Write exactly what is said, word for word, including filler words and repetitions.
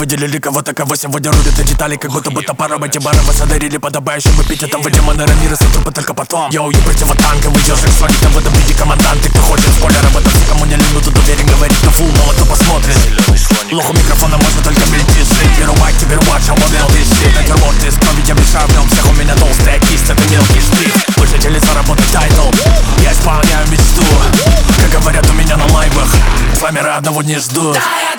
выделили кого-то, кого сегодня рубят и детали, как будто бы топором эти бары вас одарили подобающим эпитетом. В демоны Рамиреса трупы только потом. Йоу, я противотанковый ежик, свалит в этом виде команданты. Кто хочет спойлер об этом, кому не лину, тут уверен, говорит на фул, мало кто посмотрит. Лоху микрофона можно только бельтить. Перерубать, киберватч, а вот this shit. Натюрморт из крови, я мешаю в нем всех. У меня толстая кисть, это мелкий штрих. Больше телеса работает тайтл. Я исполняю мечту, как говорят у меня на лайвах. С вами одного не жду.